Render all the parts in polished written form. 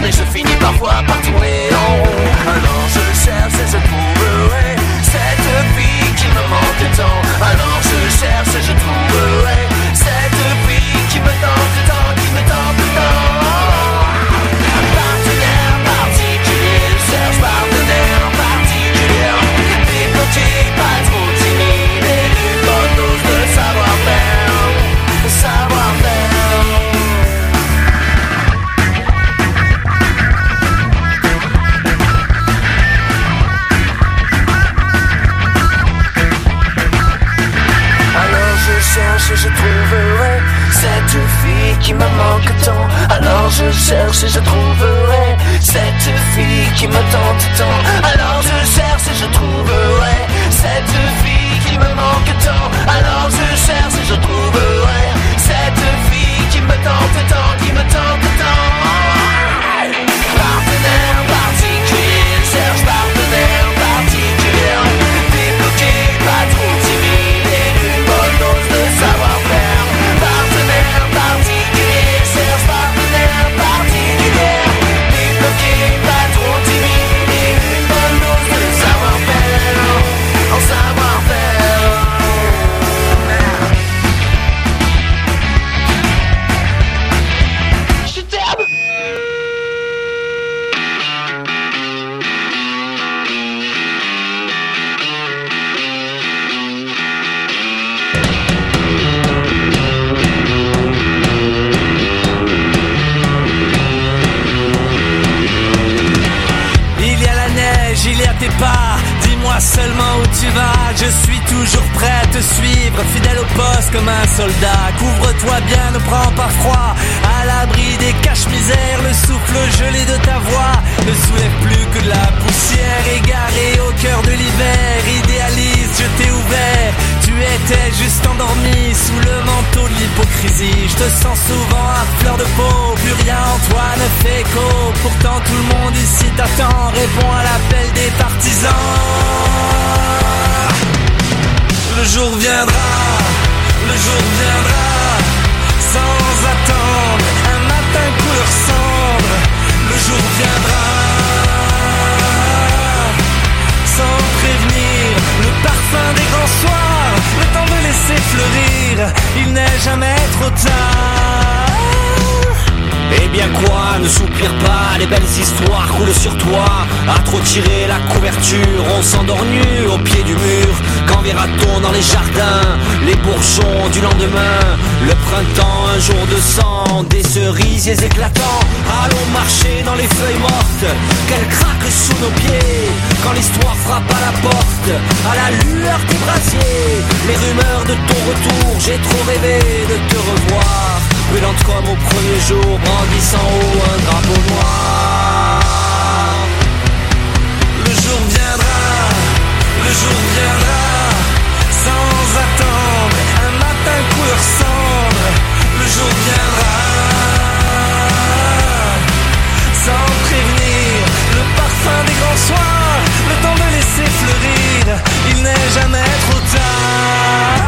et je finis parfois par tourner en rond. Alors je cherche et je trouverai cette fille qui me manque tant. Alors je cherche et je trouverai cette fille qui me tente tant, qui me tente tant. Partenaire particulier, je cherche partenaire particulier. Débloqué, pas trop timide et une bonne dose de savoir-faire. Savoir-faire. Alors je cherche et je trouverai cette fille qui me manque tant. Alors je cherche et je trouverai cette fille qui me tente tant. Alors je cherche et je trouverai cette fille qui me manque tant. Alors je cherche et je trouverai cette fille qui me tente tant, qui me tente tant. Partenaire particulier, cherche partenaire particulier. Débloqué, pas trop timide et une bonne dose de savoir-faire. Partenaire particulier, cherche partenaire particulier. Débloqué, pas trop timide et une bonne dose de savoir-faire. En savoir-faire. Je t'aime. Il y a la neige, il y a tes pas. Dis-moi seulement où tu vas. Je suis toujours prêt à te suivre, fidèle au poste comme un soldat. Couvre-toi bien, ne prends pas froid. À l'abri des caches-misères, le souffle gelé de ta voix ne soulève plus que de la poussière. Égaré au cœur de l'hiver, idéaliste, je t'ai ouvert. Tu étais juste endormi sous le manteau de l'hypocrisie. Je te sens souvent à fleur de peau, plus rien en toi ne fait écho. Pourtant tout le monde ici t'attend, réponds à l'appel des partisans. Le jour viendra, le jour viendra, sans attendre, un matin couleur cendre. Le jour viendra, sans prévenir, le parfum des grands soirs, le temps de laisser fleurir, il n'est jamais trop tard. Eh bien quoi, ne soupire pas, les belles histoires coulent sur toi. À trop tirer la couverture, on s'endort nu au pied du mur. Quand verra-t-on dans les jardins les bourgeons du lendemain? Le printemps, un jour de sang, des cerisiers éclatants. Allons marcher dans les feuilles mortes, qu'elles craquent sous nos pieds. Quand l'histoire frappe à la porte, à la lueur des brasiers. Les rumeurs de ton retour, j'ai trop rêvé de te revoir. Brûlante comme au premier jour, brandissant haut un drapeau noir. Le jour viendra, le jour viendra, sans attendre, un matin couleur cendre. Le jour viendra, sans prévenir, le parfum des grands soirs, le temps de laisser fleurir, il n'est jamais trop tard.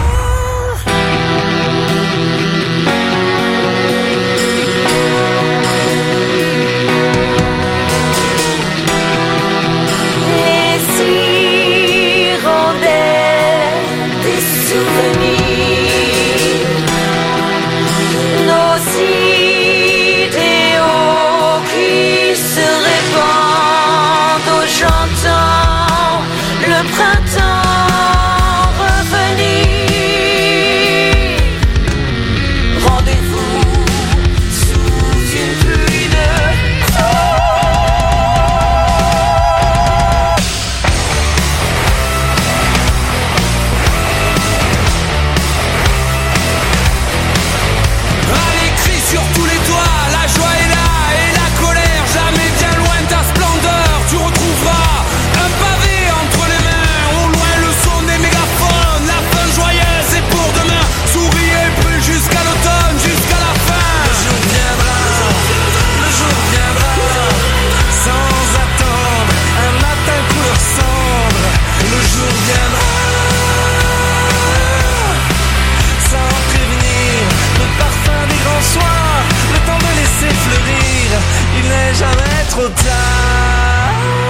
trop tard.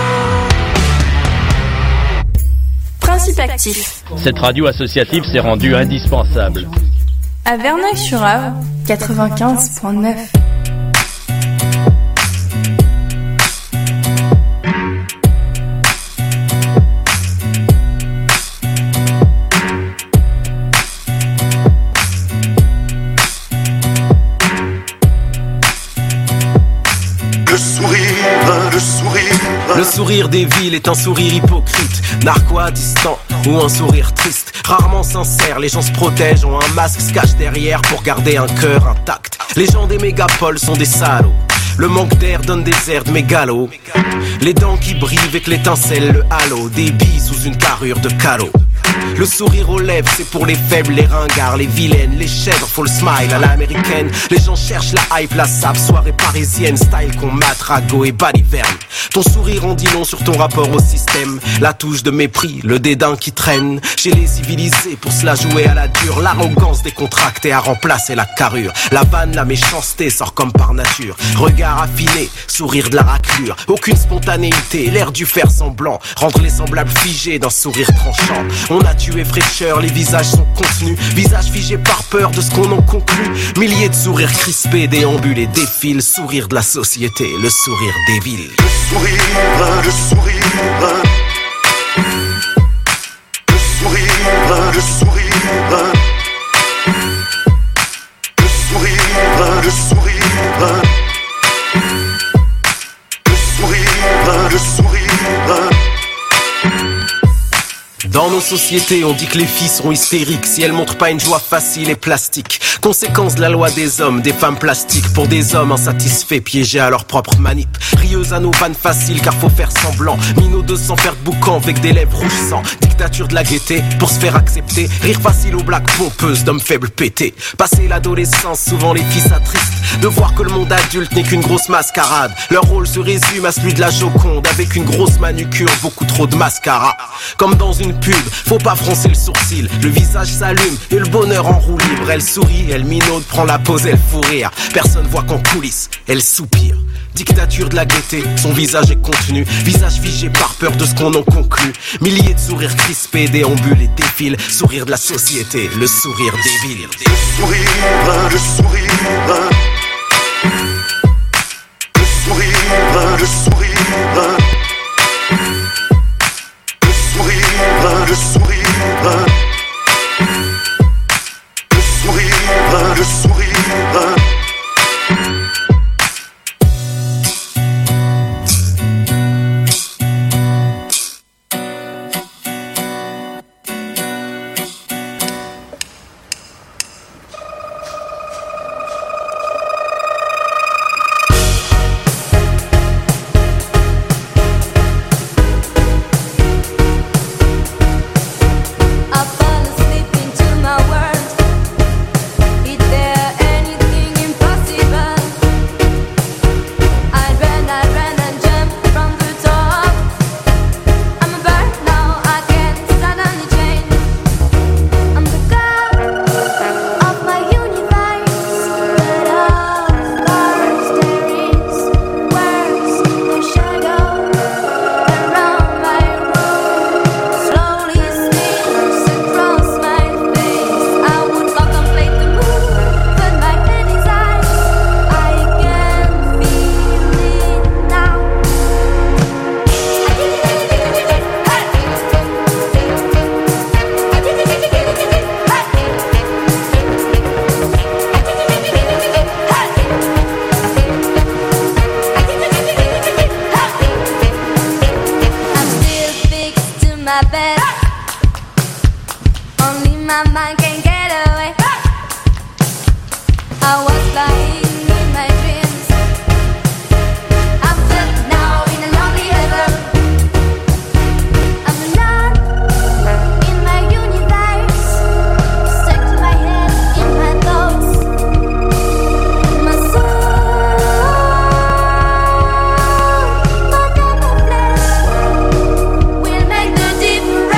Principe actif. Cette radio associative s'est rendue indispensable. À Verneuil-sur-Avre, 95.9. Le sourire des villes est un sourire hypocrite, narquois, distant ou un sourire triste. Rarement sincère, les gens se protègent, ont un masque, se cachent derrière pour garder un cœur intact. Les gens des mégapoles sont des salauds. Le manque d'air donne des airs de mégalos. Les dents qui brillent avec l'étincelle, le halo. Des billes sous une carrure de calot. Le sourire aux lèvres, c'est pour les faibles, les ringards, les vilaines, les chèvres, faut le smile à l'américaine. Les gens cherchent la hype, la sable, soirée parisienne, style qu'on mate, ragot et baliverne. Ton sourire en dit long sur ton rapport au système. La touche de mépris, le dédain qui traîne. Chez les civilisés, pour cela jouer à la dure. L'arrogance décontractée a remplacé la carrure. La vanne, la méchanceté sort comme par nature. Regard affiné, sourire de la raclure. Aucune spontanéité, l'air du faire semblant. Rendre les semblables figés d'un sourire tranchant. On a tué fraîcheur, les visages sont contenus. Visages figés par peur de ce qu'on en conclut. Milliers de sourires crispés déambulent et défilent. Sourire de la société, le sourire des villes. Le sourire, le sourire. Le sourire, le sourire. Le sourire, le sourire. Le sourire, le sourire. Dans nos sociétés, on dit que les filles seront hystériques si elles montrent pas une joie facile et plastique. Conséquence de la loi des hommes, des femmes plastiques. Pour des hommes insatisfaits, piégés à leur propre manip. Rieuses à nos vannes faciles, car faut faire semblant. Minaudeuses sans faire de boucan, avec des lèvres rouges sang. Dictature de la gaieté, pour se faire accepter. Rire facile aux blagues pompeuses d'hommes faibles pétés. Passer l'adolescence, souvent les filles s'attristent de voir que le monde adulte n'est qu'une grosse mascarade. Leur rôle se résume à celui de la Joconde, avec une grosse manucure, beaucoup trop de mascara. Comme dans une pub, faut pas froncer le sourcil. Le visage s'allume et le bonheur en roue libre. Elle sourit, elle minaude, prend la pose, elle fout rire. Personne voit qu'en coulisses, elle soupire. Dictature de la gaieté, son visage est contenu. Visage figé par peur de ce qu'on en conclut. Milliers de sourires crispés déambulent et défilent. Sourire de la société, le sourire des villes. Le sourire, le sourire. Le sourire, le sourire. Le sourire, le sourire. Le sourire, le sourire. Difference.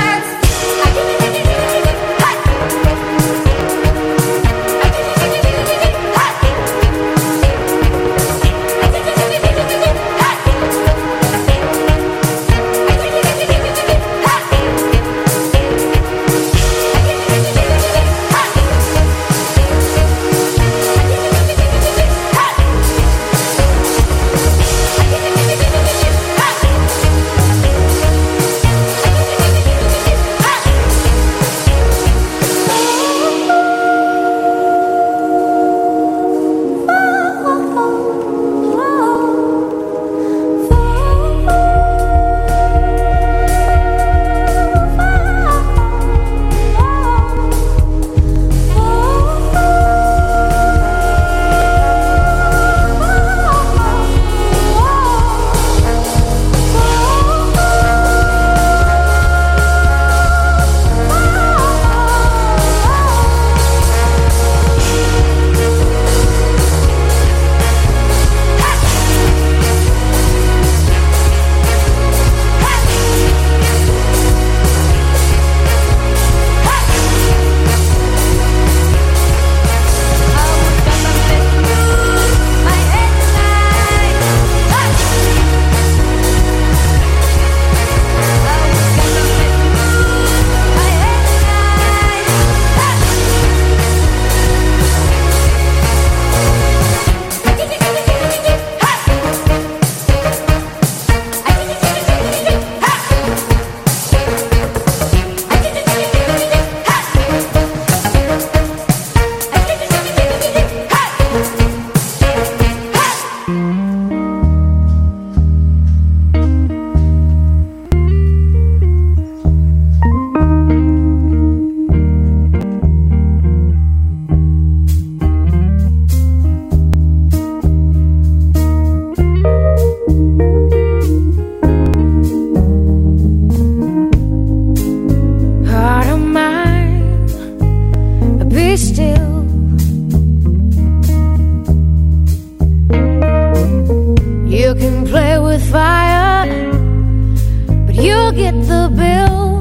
You can play with fire, but you'll get the bill.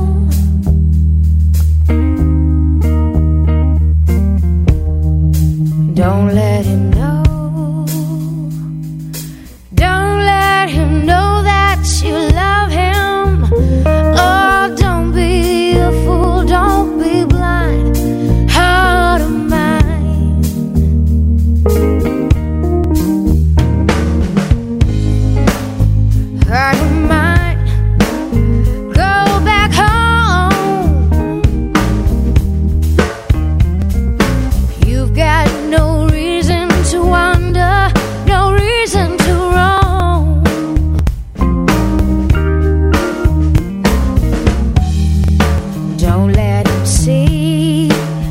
Don't let him know. Don't let him know that you love him. Oh, don't be a fool, don't be blind. Heart of mine. Heart of mine. Go back home. You've got no reason to wonder, no reason to roam. Don't let him see.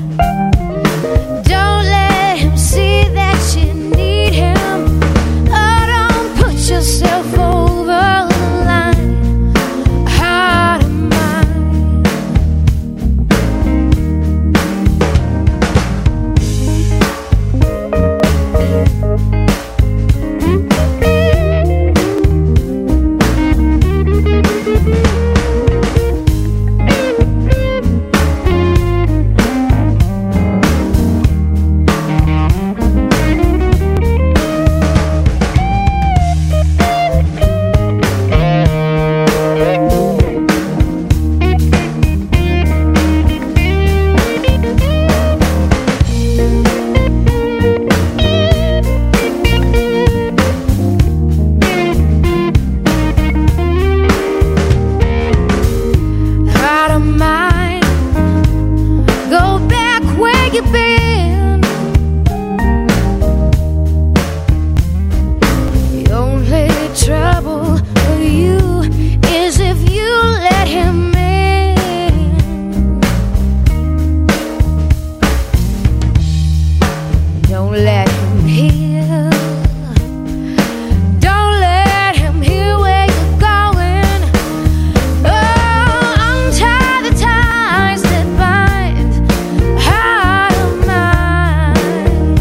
Don't let him see that you need him. Oh, don't put yourself over the line. Heart of mine. Heart of mine. Go back where you've been. The only trouble with you is if you let him in. Don't let him hear. Don't let him hear where you're going. Oh, untie the ties that bind. Heart of mine.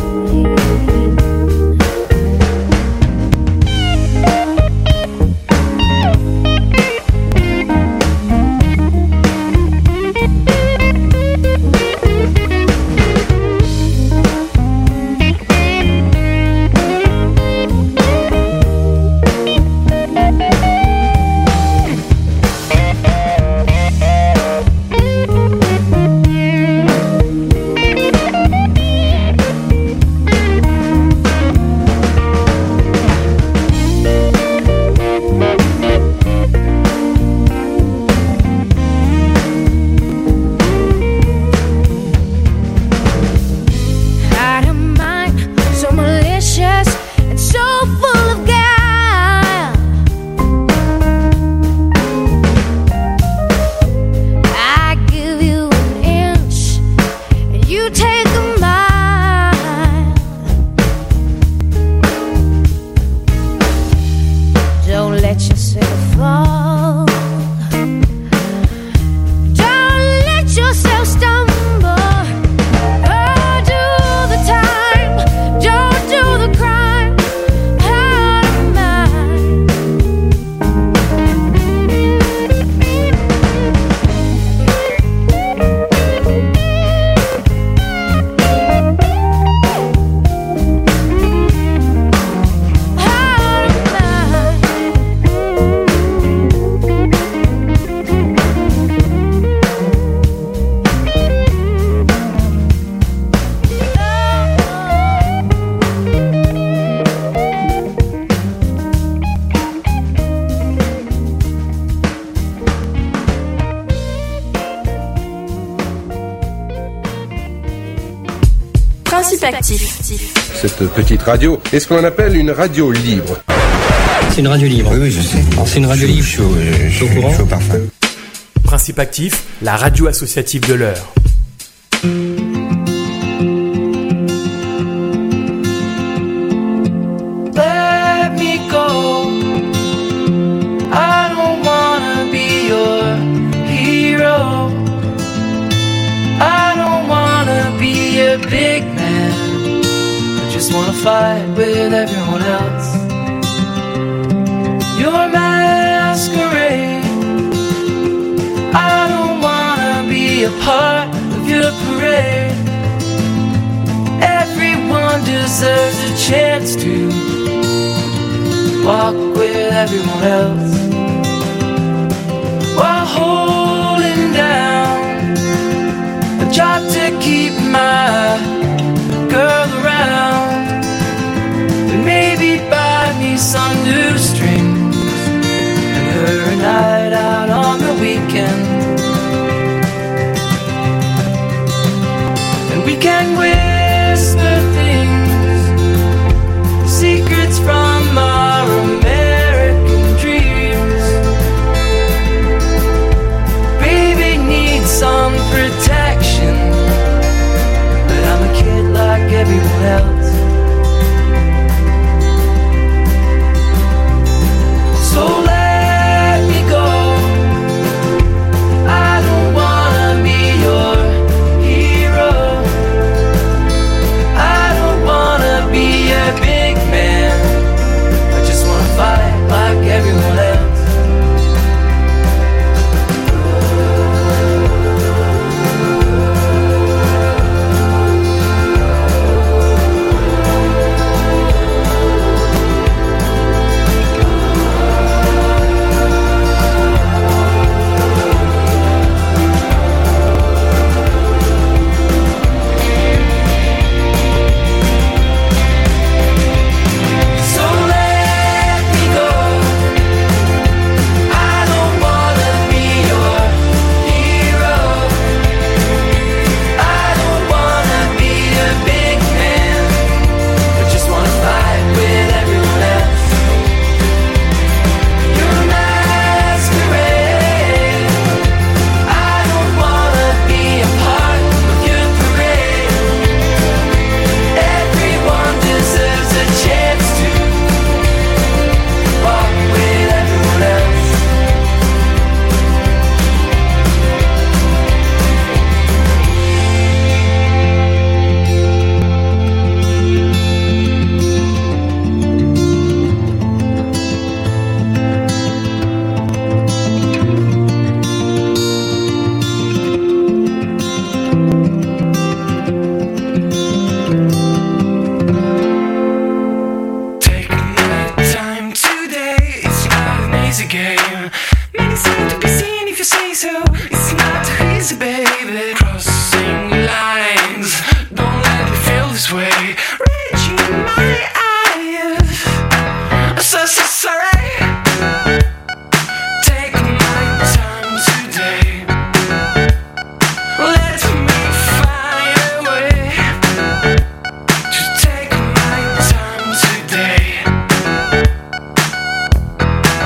Heart of mine, so malicious and so full of guile. I give you an inch and you take a mile. Don't let yourself fall. Don't let yourself stumble. Oh, do the time, don't do the crime. Heart of mine. Heart of Principe actif. Cette petite radio est ce qu'on appelle une radio libre. C'est une radio libre. Oui, je sais. C'est une radio libre. Je suis au parfum. Principe actif, la radio associative de l'heure. Let me go. I don't wanna be your hero. I don't wanna be a big man. I just wanna fight with everyone else. the parade. Everyone deserves a chance to walk with everyone else while holding down a job to keep my girl around, and maybe buy me some new strings and her a night out on the weekend. And we can whisper things, secrets from our American dreams. Baby needs some protection, but I'm a kid like everyone else. So let me go. I don't wanna be your hero. I don't wanna be a big man. I just wanna fight like everyone else.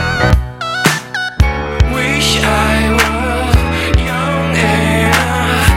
Wish I was young enough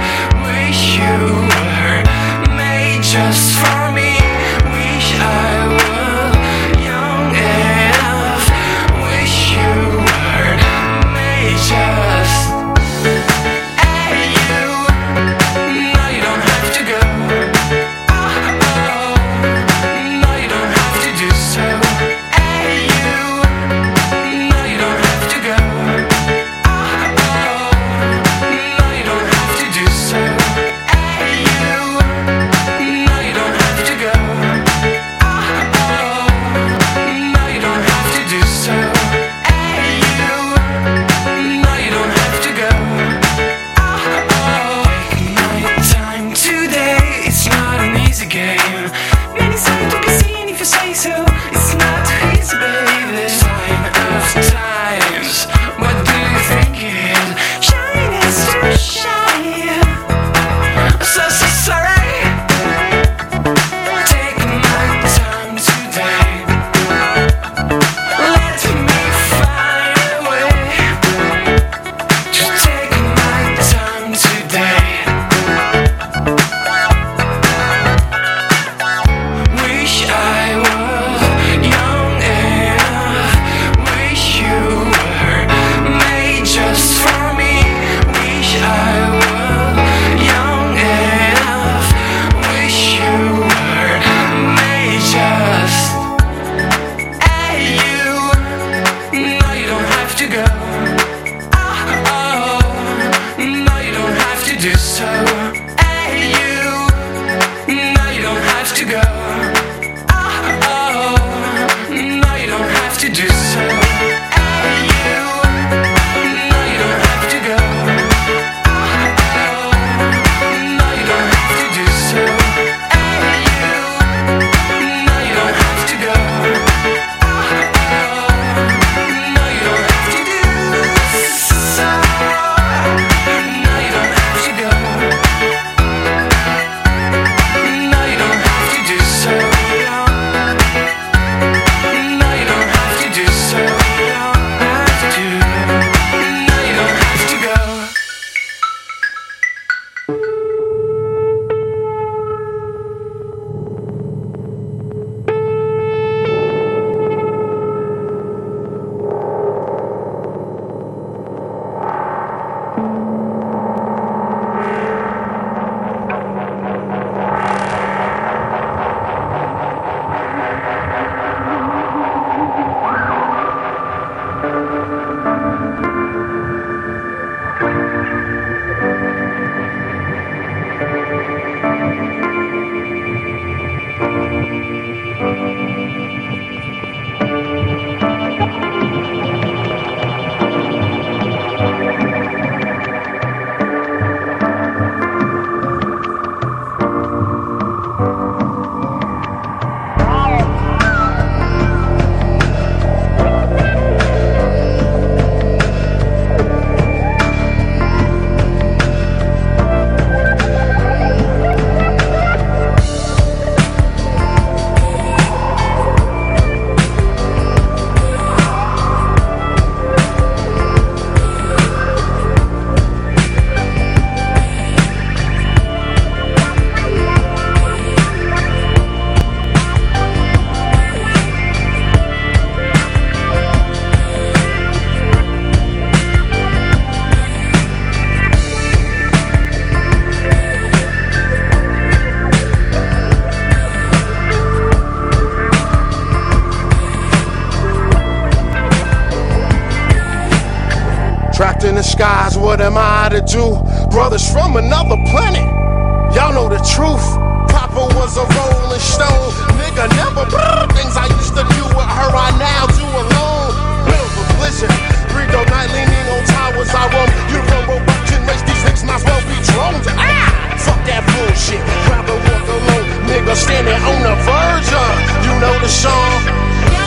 Trapped in the skies, what am I to do? Brothers from another planet, y'all know the truth. Papa was a rolling stone, nigga never things I used to do with her, I now do alone. Build a blizzard, breathe all night, leaning on towers I roam. You run robot can race, these niggas might as well be drones. Fuck that bullshit, rather walk alone. Nigga standing on the verge of, you know the song.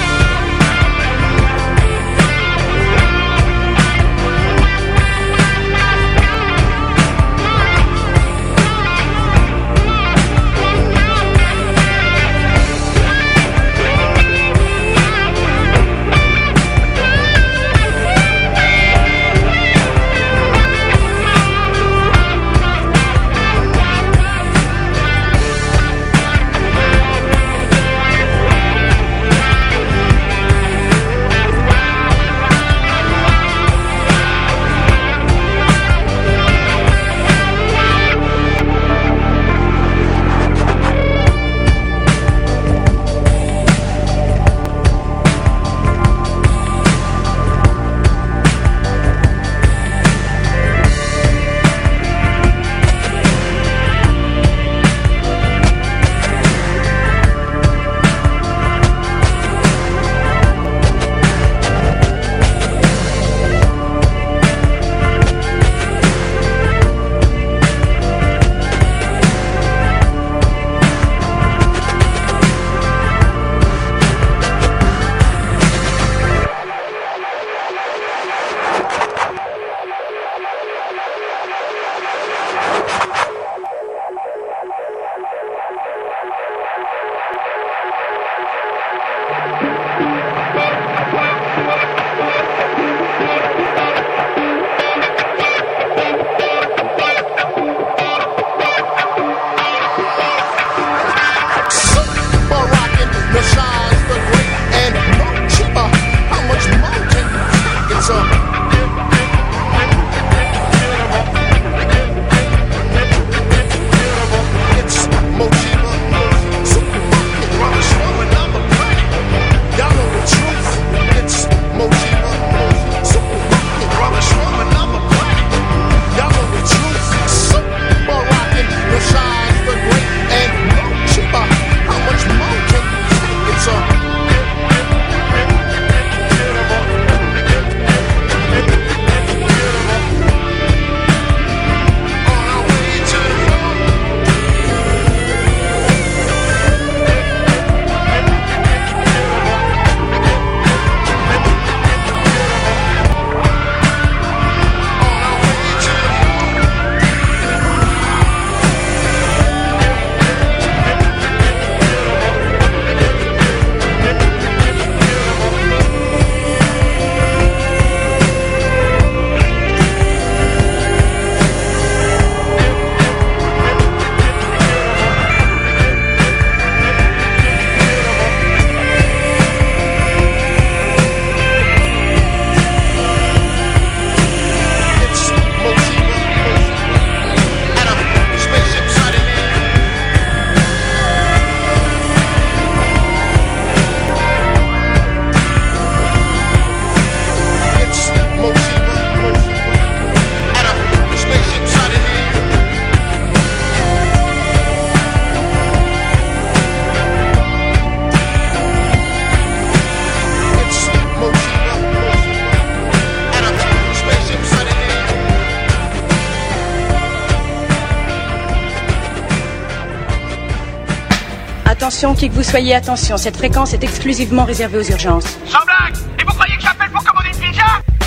Attention, qui que vous soyez, attention, cette fréquence est exclusivement réservée aux urgences. Sans blague! Et vous croyez que j'appelle pour commander une pizza?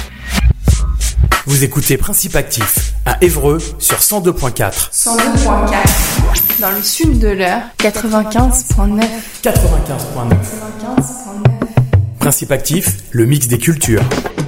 Vous écoutez Principe Actif, à Évreux, sur 102.4. 102.4. Dans le sud de l'heure, 95.9. 95.9. Principe Actif, le mix des cultures.